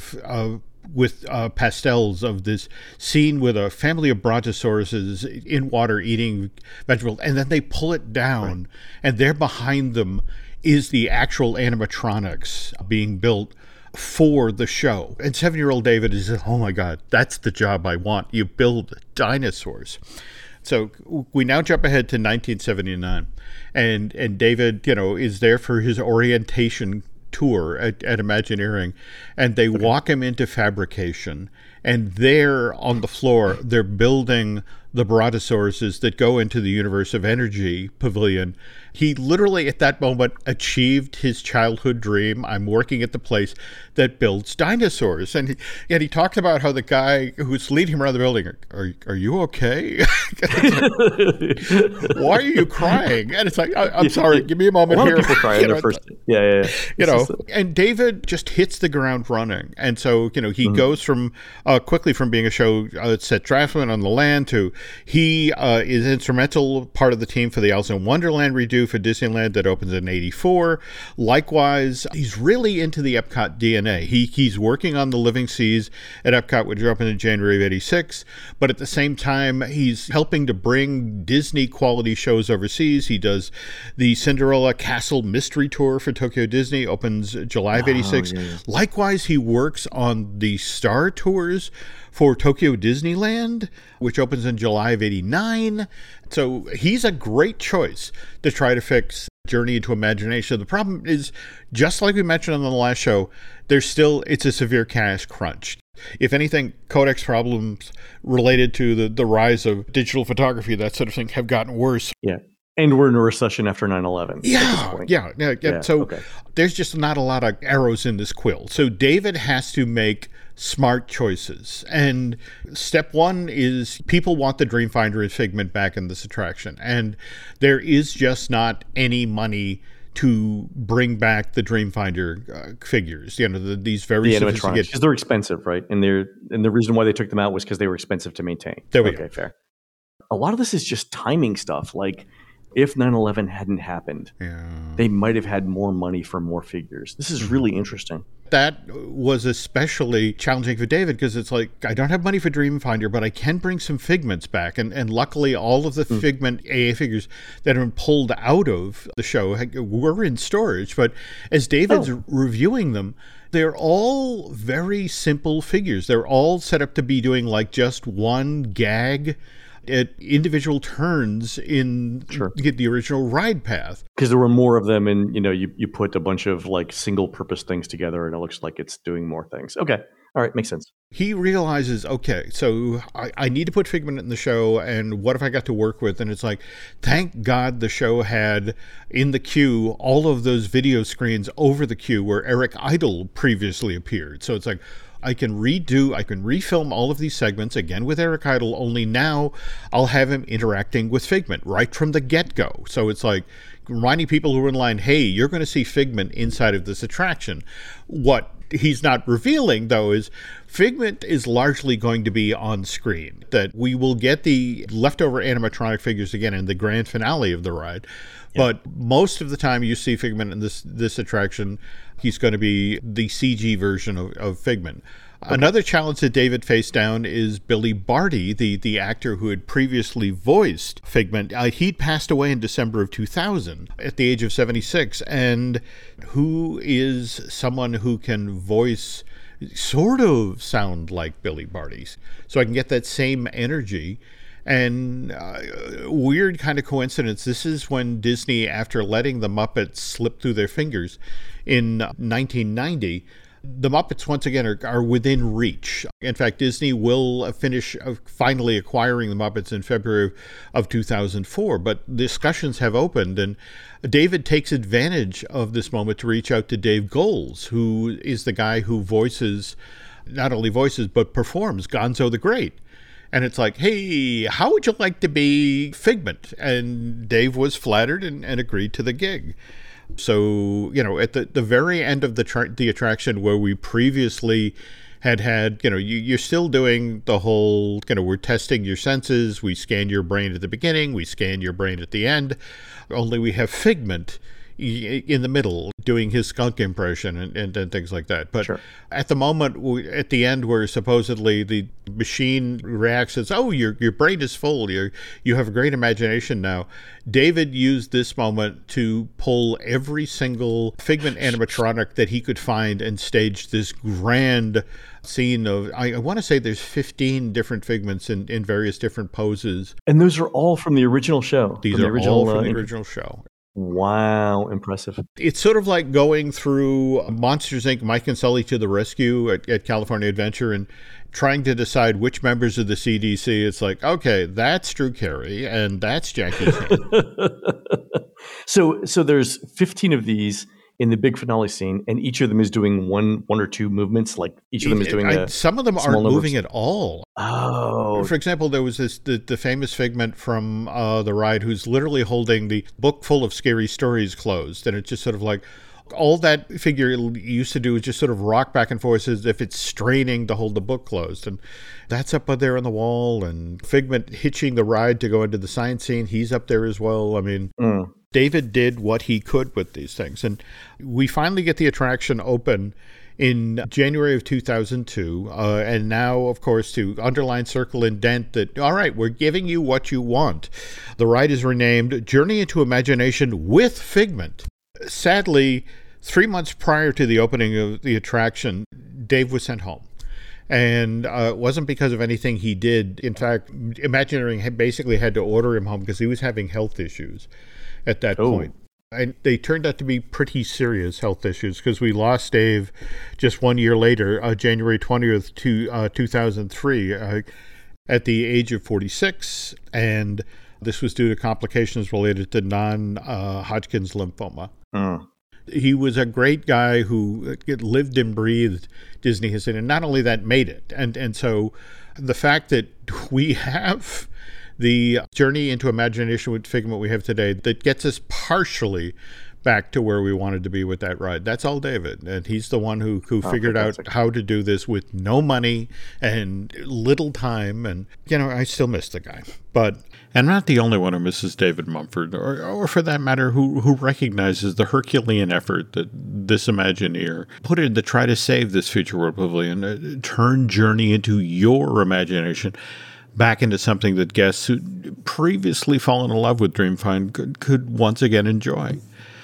with pastels of this scene with a family of brontosauruses in water eating vegetables, and then they pull it down, and there behind them is the actual animatronics being built for the show. And 7-year-old David is, oh my God, that's the job I want. You build dinosaurs. So we now jump ahead to 1979, and David, is there for his orientation tour at Imagineering, and they walk him into fabrication, and there on the floor they're building the brontosauruses that go into the Universe of Energy pavilion. He literally at that moment achieved his childhood dream. I'm working at the place that builds dinosaurs. And he talked about how the guy who's leading him around the building, are you okay? Why are you crying? And it's like, I'm sorry, give me a moment here. A lot of people cry in their first. Yeah. And David just hits the ground running. And so, he goes from quickly from being a show that set draftsman on the land to he is instrumental part of the team for the Alice in Wonderland redo for Disneyland that opens in 84. Likewise, he's really into the Epcot DNA. He's working on the Living Seas at Epcot, which opened in January of 86, but at the same time, he's helping to bring Disney quality shows overseas. He does the Cinderella Castle Mystery Tour for Tokyo Disney, opens July of 86. Yeah. Likewise, he works on the Star Tours for Tokyo Disneyland, which opens in July of 89. So he's a great choice to try to fix Journey into Imagination. The problem is, just like we mentioned on the last show, it's a severe cash crunch. If anything, Kodak's problems related to the rise of digital photography, that sort of thing, have gotten worse. Yeah. And we're in a recession after 9/11. Yeah. So there's just not a lot of arrows in this quill. So David has to make smart choices. And step one is people want the Dreamfinder and Figment back in this attraction. And there is just not any money to bring back the Dreamfinder figures, these very sophisticated, because they're expensive, right? And the reason why they took them out was because they were expensive to maintain. There we go. Okay, fair. A lot of this is just timing stuff. Like, if 9/11 hadn't happened, they might have had more money for more figures. This is really interesting. That was especially challenging for David because it's like, I don't have money for Dreamfinder, but I can bring some Figments back. And luckily, all of the Figment AA figures that have been pulled out of the show were in storage. But as David's reviewing them, they're all very simple figures. They're all set up to be doing like just one gag at individual turns in the original ride path. Because there were more of them, and you put a bunch of like single purpose things together and it looks like it's doing more things. Okay. All right, makes sense. He realizes, okay, so I need to put Figment in the show, and what if I got to work with? And it's like, thank God the show had in the queue all of those video screens over the queue where Eric Idle previously appeared. So it's like, I can refilm all of these segments again with Eric Idle, only now I'll have him interacting with Figment right from the get-go. So it's like reminding people who are in line, hey, you're going to see Figment inside of this attraction. What he's not revealing, though, is Figment is largely going to be on screen, that we will get the leftover animatronic figures again in the grand finale of the ride. But most of the time you see Figment in this attraction, he's going to be the CG version of Figment. Okay. Another challenge that David faced down is Billy Barty, the actor who had previously voiced Figment. He'd passed away in December of 2000 at the age of 76, and who is someone who can voice sort of sound like Billy Barty's, so I can get that same energy. And weird kind of coincidence, this is when Disney, after letting the Muppets slip through their fingers in 1990, the Muppets once again are within reach. In fact, Disney will finish finally acquiring the Muppets in February of 2004, but discussions have opened, and David takes advantage of this moment to reach out to Dave Goelz, who is the guy who not only voices but performs Gonzo the Great. And it's like, hey, how would you like to be Figment? And Dave was flattered and agreed to the gig. So, at the very end of the attraction where we previously had, you're still doing the whole, we're testing your senses. We scan your brain at the beginning. We scan your brain at the end. Only we have Figment in the middle doing his skunk impression and things like that. But at the moment, at the end, where supposedly the machine reacts as, oh, your brain is full, you have a great imagination now. David used this moment to pull every single Figment animatronic that he could find and stage this grand scene of, I want to say there's 15 different Figments in various different poses. And those are all from the original show. These are all from the original show. Wow, impressive. It's sort of like going through Monsters, Inc., Mike and Sully to the Rescue at California Adventure and trying to decide which members of the CDC. It's like, okay, that's Drew Carey and that's Jackie Chan. So there's 15 of these in the big finale scene, and each of them is doing one or two movements. Like each of them is doing some of them aren't moving at all. Oh, for example, there was the famous Figment from the ride who's literally holding the book full of scary stories closed, and it's just sort of like, All that figure used to do is just sort of rock back and forth as if it's straining to hold the book closed. And that's up there on the wall. And Figment hitching the ride to go into the science scene, he's up there as well. I mean, David did what he could with these things. And we finally get the attraction open in January of 2002. And now, of course, to underline, circle, indent that, all right, we're giving you what you want. The ride is renamed Journey into Imagination with Figment. Sadly, 3 months prior to the opening of the attraction, Dave was sent home. And it wasn't because of anything he did. In fact, Imagineering basically had to order him home because he was having health issues at that point. And they turned out to be pretty serious health issues because we lost Dave just 1 year later, January 20th, 2003, at the age of 46. And this was due to complications related to non-Hodgkin's lymphoma. He was a great guy who lived and breathed Disney history, and not only that, made it. And so the fact that we have the Journey into Imagination with Figment we have today that gets us partially back to where we wanted to be with that ride. That's all David. And he's the one who figured out how to do this with no money and little time. And, I still miss the guy. But I'm not the only one who misses David Mumford, or for that matter, who recognizes the Herculean effort that this Imagineer put in to try to save this Future World Pavilion, turn Journey into your imagination back into something that guests who previously fallen in love with Dreamfinder could once again enjoy.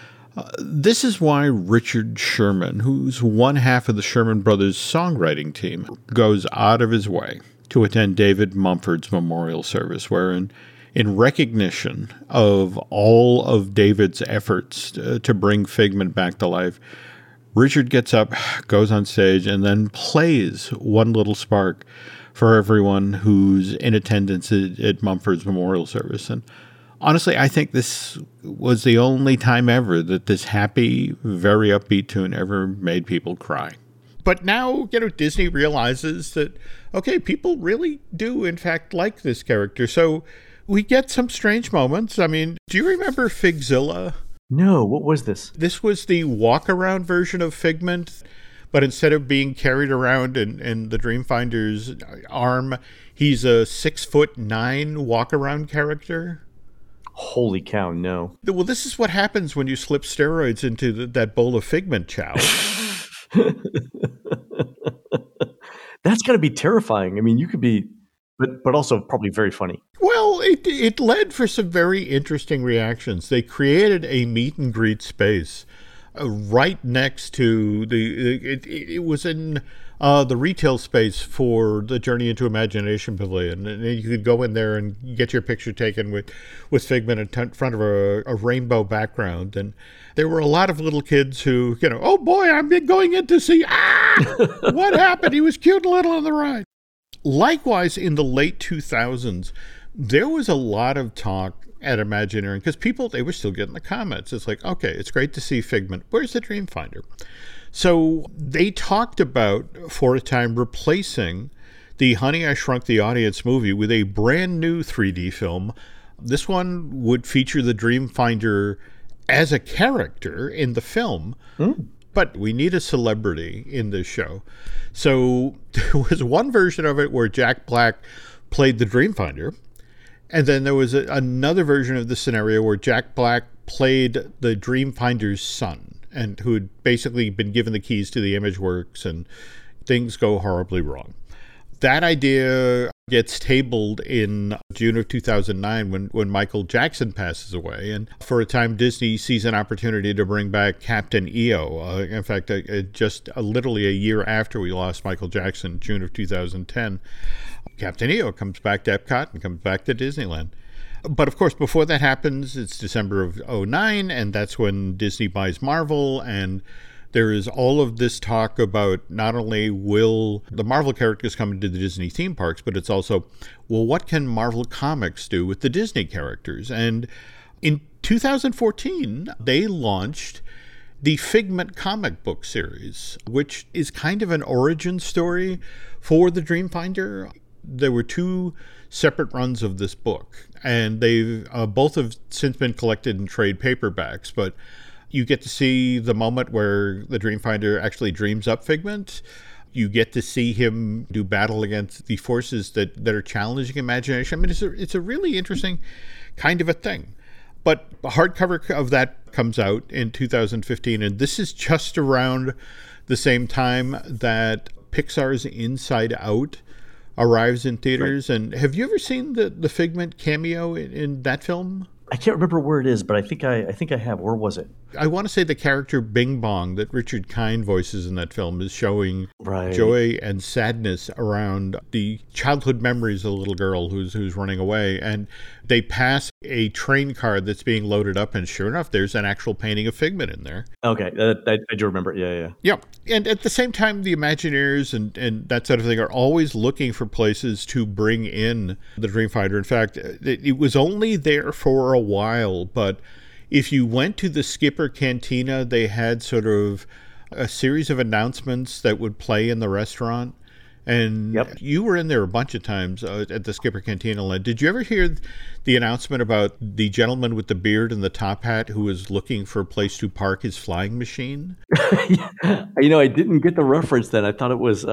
This is why Richard Sherman, who's one half of the Sherman Brothers songwriting team, goes out of his way to attend David Mumford's memorial service, wherein, in recognition of all of David's efforts to bring Figment back to life, Richard gets up, goes on stage, and then plays One Little Spark for everyone who's in attendance at Mumford's memorial service. And honestly, I think this was the only time ever that this happy, very upbeat tune ever made people cry. But now, Disney realizes that, okay, people really do, in fact, like this character. So we get some strange moments. I mean, do you remember Figzilla? No, what was this? This was the walk-around version of Figment, but instead of being carried around in the Dreamfinder's arm, he's a 6'9" walk-around character. Holy cow, no. Well, this is what happens when you slip steroids into that bowl of Figment chow. That's got to be terrifying. I mean, you could be, but also probably very funny. Well, it led for some very interesting reactions. They created a meet and greet space right next to it was in the retail space for the Journey into Imagination Pavilion. And you could go in there and get your picture taken with Figment in front of a rainbow background. And there were a lot of little kids who, oh boy, I'm going in to see, what happened? He was cute and little on the ride. Likewise, in the late 2000s, there was a lot of talk at Imagineering because they were still getting the comments. It's like, okay, it's great to see Figment. Where's the Dreamfinder? So they talked about, for a time, replacing the Honey, I Shrunk the Audience movie with a brand new 3D film. This one would feature the Dreamfinder as a character in the film, but we need a celebrity in this show. So there was one version of it where Jack Black played the Dreamfinder, and then there was another version of the scenario where Jack Black played the Dreamfinder's son, and who had basically been given the keys to the ImageWorks, and things go horribly wrong. That idea gets tabled in June of 2009 when Michael Jackson passes away. And for a time, Disney sees an opportunity to bring back Captain EO. In fact, just literally a year after we lost Michael Jackson, June of 2010, Captain EO comes back to Epcot and comes back to Disneyland. But of course, before that happens, it's December of 2009, and that's when Disney buys Marvel, and there is all of this talk about not only will the Marvel characters come into the Disney theme parks, but it's also, well, what can Marvel Comics do with the Disney characters? And in 2014, they launched the Figment comic book series, which is kind of an origin story for the Dreamfinder. There were two separate runs of this book, and they've both have since been collected in trade paperbacks, but You get to see the moment where the Dreamfinder actually dreams up Figment. You get to see him do battle against the forces that are challenging imagination. I mean, it's a really interesting kind of a thing. But a hardcover of that comes out in 2015, and this is just around the same time that Pixar's Inside Out arrives in theaters. Right. And have you ever seen the Figment cameo in that film? I can't remember where it is, but I think I have. Where was it? I want to say the character Bing Bong that Richard Kind voices in that film is showing right. joy and sadness around the childhood memories of the little girl who's running away. And they pass a train car that's being loaded up, and sure enough, there's an actual painting of Figment in there. Okay, I do remember. Yeah. Yeah, and at the same time, the Imagineers and that sort of thing are always looking for places to bring in the Dreamfinder. In fact, it was only there for a while, but if you went to the Skipper Cantina, they had sort of a series of announcements that would play in the restaurant. And yep. You were in there a bunch of times at the Skipper Cantina. Did you ever hear the announcement about the gentleman with the beard and the top hat who was looking for a place to park his flying machine? I didn't get the reference then. I thought it was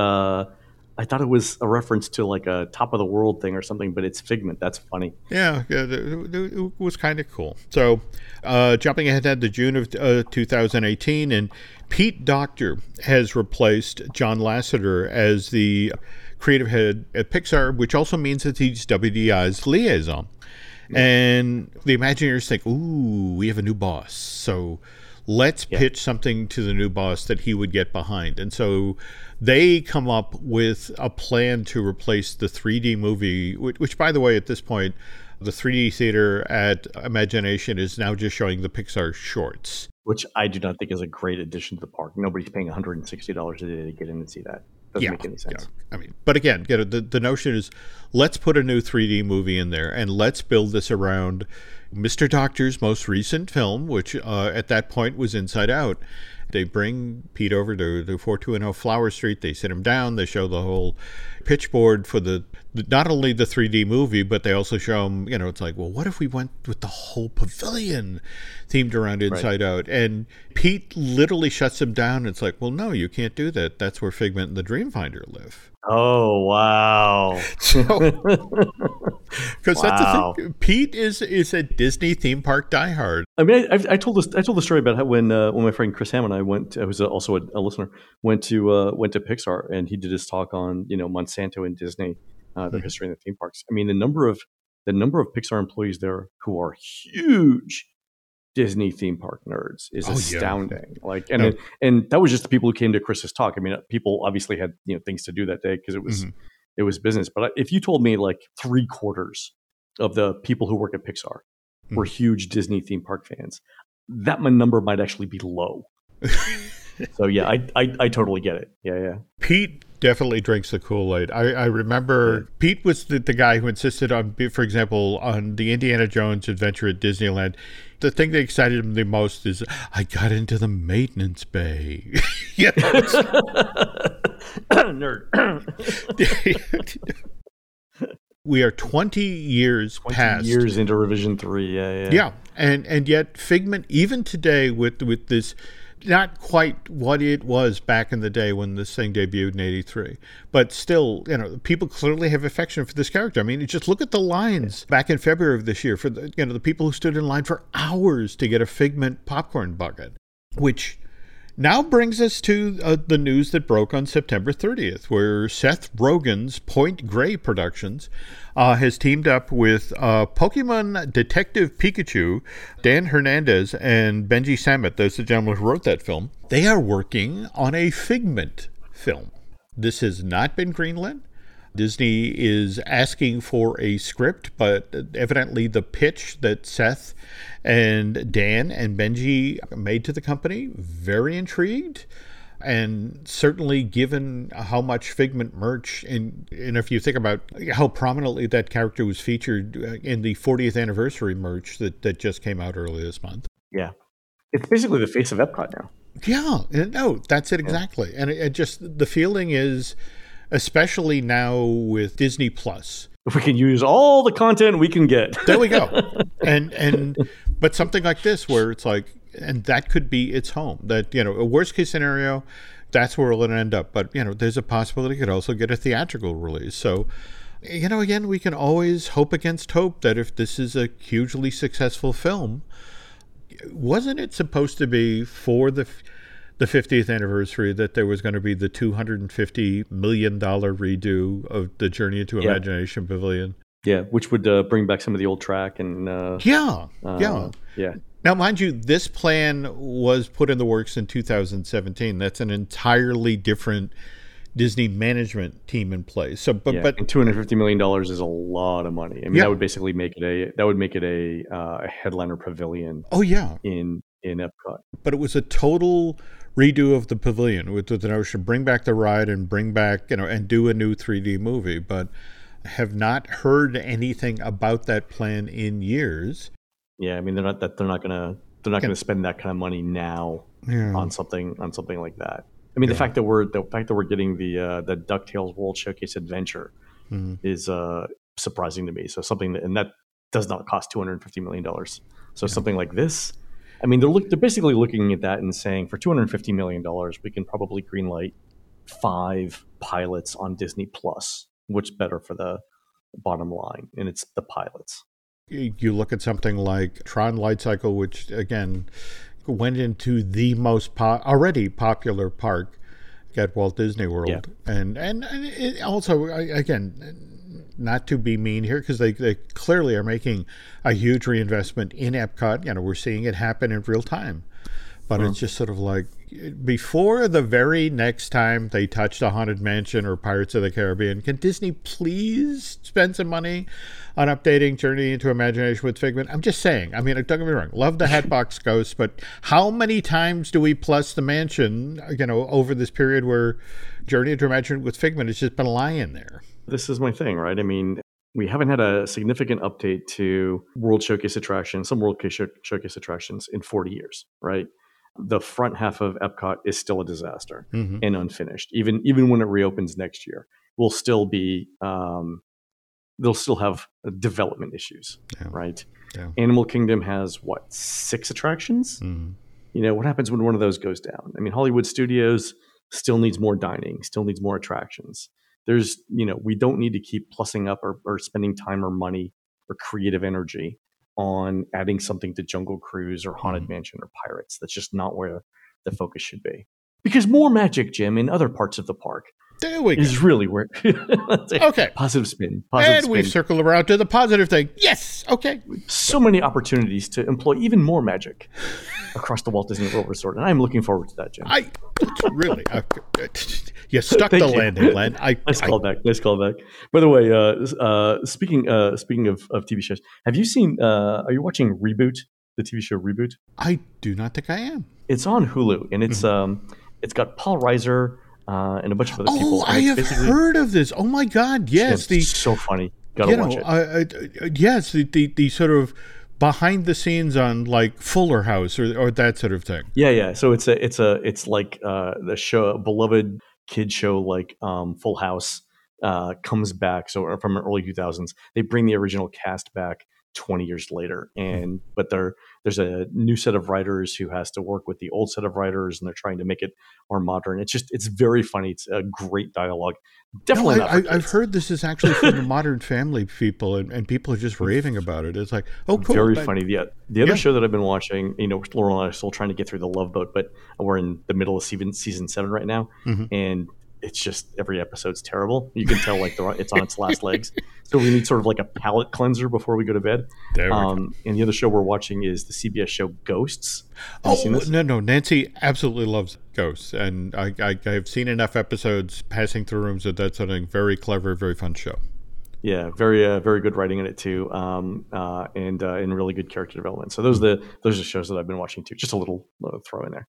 a reference to like a top of the world thing or something, but it's Figment. That's funny. Yeah, it was kind of cool. So jumping ahead to June of 2018, and Pete Docter has replaced John Lasseter as the creative head at Pixar, which also means that he's WDI's liaison. And the Imagineers think, ooh, we have a new boss. So let's pitch something to the new boss that he would get behind. And so they come up with a plan to replace the 3D movie, which by the way, at this point, the 3D theater at Imagination is now just showing the Pixar shorts. Which I do not think is a great addition to the park. Nobody's paying $160 a day to get in and see that. Doesn't make any sense. Yeah. I mean, but again, the notion is let's put a new 3D movie in there and let's build this around Mr. Docter's most recent film, which at that point was Inside Out. They bring Pete over to 4210 Flower Street. They sit him down. They show the whole pitch board for not only the 3D movie, but they also show him, it's like, well, what if we went with the whole pavilion themed around Inside Out? And Pete literally shuts him down. It's like, well, no, you can't do that. That's where Figment and the Dreamfinder live. Oh, wow. Because that's the thing. Pete is a Disney theme park diehard. I mean, I told the story about how when my friend Chris Hamm and I went, I was also a listener, went to Pixar, and he did his talk on Monsanto and Disney, their history in the theme parks. I mean, the number of Pixar employees there who are huge Disney theme park nerds is astounding. Yeah. And that was just the people who came to Chris's talk. I mean, people obviously had things to do that day because it was business. But if you told me like 3/4 of the people who work at Pixar were huge Disney theme park fans, that number might actually be low. So yeah, I totally get it. Yeah. Pete definitely drinks the Kool-Aid. I remember Pete was the guy who insisted on, for example, on the Indiana Jones adventure at Disneyland. The thing that excited him the most is, I got into the maintenance bay. Nerd. We are 20 years past. 20 years into Revision 3, yeah. Yeah, and yet Figment, even today with this, not quite what it was back in the day when this thing debuted in 83, but still, people clearly have affection for this character. I mean, just look at the lines back in February of this year for the people who stood in line for hours to get a Figment popcorn bucket, which now brings us to the news that broke on September 30th, where Seth Rogen's Point Grey Productions has teamed up with Pokemon Detective Pikachu, Dan Hernandez, and Benji Samit. Those are the gentlemen who wrote that film. They are working on a Figment film. This has not been greenlit. Disney is asking for a script, but evidently the pitch that Seth and Dan and Benji made to the company, very intrigued. And certainly given how much Figment merch, and if you think about how prominently that character was featured in the 40th anniversary merch that just came out earlier this month. Yeah. It's basically the face of Epcot now. Yeah, no, that's it exactly. Yeah. And it just, the feeling is, especially now with Disney Plus, if we can use all the content we can get. There we go. But something like this where it's like, And that could be its home. That, a worst case scenario, that's where it'll end up. But, there's a possibility it could also get a theatrical release. So, again, we can always hope against hope that if this is a hugely successful film, wasn't it supposed to be for the 50th anniversary that there was going to be the $250 million redo of the Journey into Imagination Pavilion? Yeah, which would bring back some of the old track and yeah. Now, mind you, this plan was put in the works in 2017. That's an entirely different Disney management team in place. So, but and $250 million is a lot of money. I mean, that would basically make it a headliner pavilion. Oh yeah, in Epcot. But it was a total redo of the pavilion with the notion of bring back the ride and bring back and do a new 3D movie. But have not heard anything about that plan in years. Yeah, I mean they're not going to spend that kind of money now on something like that. I mean the fact that we're getting the DuckTales World Showcase Adventure is surprising to me. So that does not cost $250 million. So something like this, I mean they're basically looking at that and saying for $250 million we can probably greenlight 5 pilots on Disney Plus. What's better for the bottom line, and it's the pilots. You look at something like Tron Light Cycle, which again went into the most already popular park at Walt Disney World, and it also, again, not to be mean here, because they clearly are making a huge reinvestment in Epcot. We're seeing it happen in real time, but it's just sort of like before the very next time they touch the Haunted Mansion or Pirates of the Caribbean, can Disney please spend some money on updating Journey into Imagination with Figment? I'm just saying. I mean, don't get me wrong. Love the Hatbox Ghost, but how many times do we plus the mansion, over this period where Journey into Imagination with Figment has just been lying there? This is my thing, right? I mean, we haven't had a significant update to World Showcase attractions, some World Showcase attractions in 40 years, right? The front half of Epcot is still a disaster and unfinished. Even when it reopens next year, will still be they'll still have development issues, right? Yeah. Animal Kingdom has 6 attractions? What happens when one of those goes down? I mean, Hollywood Studios still needs more dining, still needs more attractions. There's, we don't need to keep plussing up or spending time or money or creative energy on adding something to Jungle Cruise or Haunted Mansion or Pirates. That's just not where the focus should be. Because more magic, Jim, in other parts of the park is really where... Okay. Positive spin. We've circled around to the positive thing. Yes. Okay. So many opportunities to employ even more magic across the Walt Disney World Resort. And I'm looking forward to that, Jim. Really... You stuck the landing, Len. Nice callback. By the way, speaking of TV shows, have you seen? Are you watching Reboot, the TV show Reboot? I do not think I am. It's on Hulu, and it's got Paul Reiser and a bunch of other people. Oh, I have heard of this. Oh my God, yes, it's so funny. Gotta watch it. Yes, the sort of behind the scenes on like Fuller House or that sort of thing. Yeah. So it's like the show, beloved kid show like Full House comes back. So from the early 2000s, they bring the original cast back 20 years later, but there's a new set of writers who has to work with the old set of writers, and they're trying to make it more modern. It's very funny. It's a great dialogue. Definitely, I've heard this is actually for the Modern Family people, and people are just raving about it. It's like, oh, cool. Very funny. The other show that I've been watching, Laurel and I are still trying to get through The Love Boat, but we're in the middle of season 7 right now, and it's just every episode's terrible. You can tell like it's on its last legs. So we need sort of like a palate cleanser before we go to bed. And the other show we're watching is the CBS show Ghosts. No. Nancy absolutely loves Ghosts. And I have seen enough episodes passing through rooms that's something very clever, very fun show. Yeah, very good writing in it too, and really good character development. So those are shows that I've been watching too. Just a little throw in there.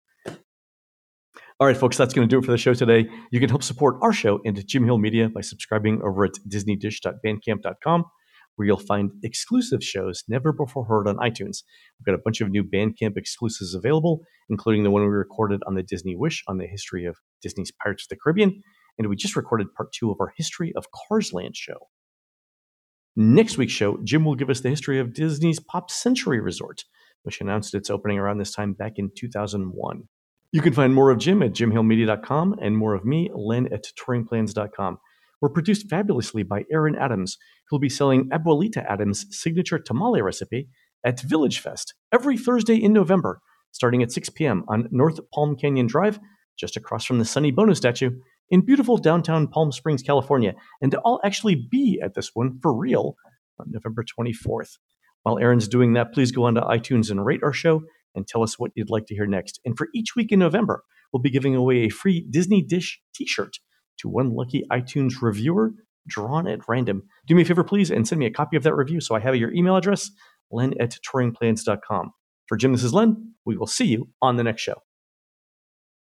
All right, folks, that's going to do it for the show today. You can help support our show and Jim Hill Media by subscribing over at disneydish.bandcamp.com, where you'll find exclusive shows never before heard on iTunes. We've got a bunch of new Bandcamp exclusives available, including the one we recorded on the Disney Wish on the history of Disney's Pirates of the Caribbean, and we just recorded part 2 of our History of Cars Land show. Next week's show, Jim will give us the history of Disney's Pop Century Resort, which announced its opening around this time back in 2001. You can find more of Jim at jimhillmedia.com and more of me, Len, at touringplans.com. We're produced fabulously by Aaron Adams, who'll be selling Abuelita Adams' signature tamale recipe at Village Fest every Thursday in November, starting at 6 p.m. on North Palm Canyon Drive, just across from the Sonny Bono statue, in beautiful downtown Palm Springs, California. And I'll actually be at this one for real on November 24th. While Aaron's doing that, please go onto iTunes and rate our show and tell us what you'd like to hear next. And for each week in November, we'll be giving away a free Disney Dish t-shirt to one lucky iTunes reviewer drawn at random. Do me a favor, please, and send me a copy of that review so I have your email address, len@touringplans.com. For Jim, this is Len. We will see you on the next show.